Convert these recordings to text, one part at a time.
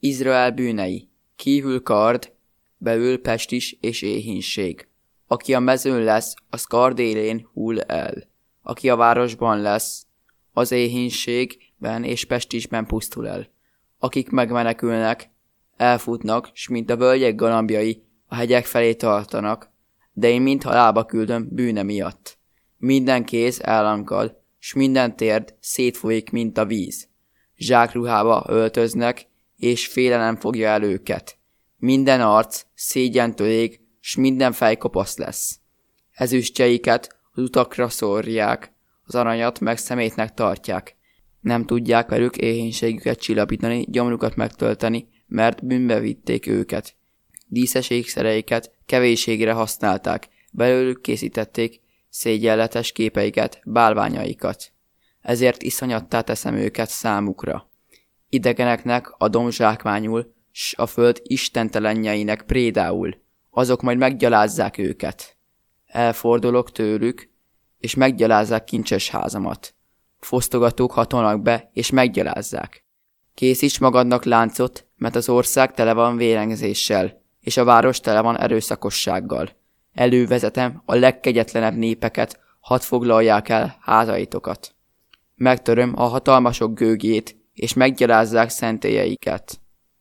Izrael bűnei. Kívül kard, belül pestis és éhínség. Aki a mezőn lesz, az kard élén hull el. Aki a városban lesz, az éhínségben és pestisben pusztul el. Akik megmenekülnek, elfutnak, s mint a völgyek galambjai a hegyek felé tartanak, de én mind halálba küldöm bűne miatt. Minden kéz ellankad, s minden térd szétfolyik, mint a víz. Zsákruhába öltöznek, és félelem fogja el őket. Minden arc szégyentől ég, s minden fej kopasz lesz. Ezüstjeiket az utakra szórják, az aranyat meg szemétnek tartják. Nem tudják velük éhénységüket csillapítani, gyomrukat megtölteni, mert bűnbe vitték őket. Díszes ékszereiket kevéségre használták, belőlük készítették szégyenletes képeiket, bálványaikat. Ezért iszonyattá teszem őket számukra. Idegeneknek adom zsákmányul, s a föld istentelenjeinek prédául. Azok majd meggyalázzák őket. Elfordulok tőlük, és meggyalázzák kincses házamat. Fosztogatók hatolnak be, és meggyalázzák. Készíts magadnak láncot, mert az ország tele van vérengzéssel, és a város tele van erőszakossággal. Elővezetem a legkegyetlenebb népeket, hadd foglalják el házaitokat. Megtöröm a hatalmasok gőgjét, és meggyalázzák szentélyeiket.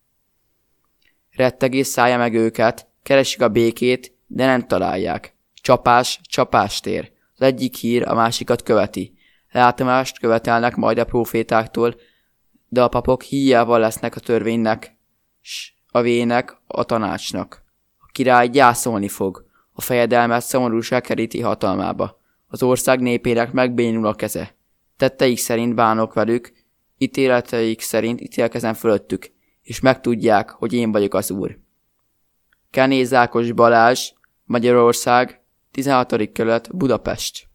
Rettegés szállja meg őket, keresik a békét, de nem találják. Csapás, csapást ér. Az egyik hír a másikat követi. Látomást követelnek majd a prófétáktól, de a papok híjával lesznek a törvénynek, s a vének a tanácsnak. A király gyászolni fog, a fejedelmet szomorúság keríti hatalmába. Az ország népének megbénul a keze. Tetteik szerint bánok velük, ítéleteik szerint ítélkezem fölöttük, és megtudják, hogy én vagyok az Úr. Kené Zákos Balázs, Magyarország, 16. kerület, Budapest.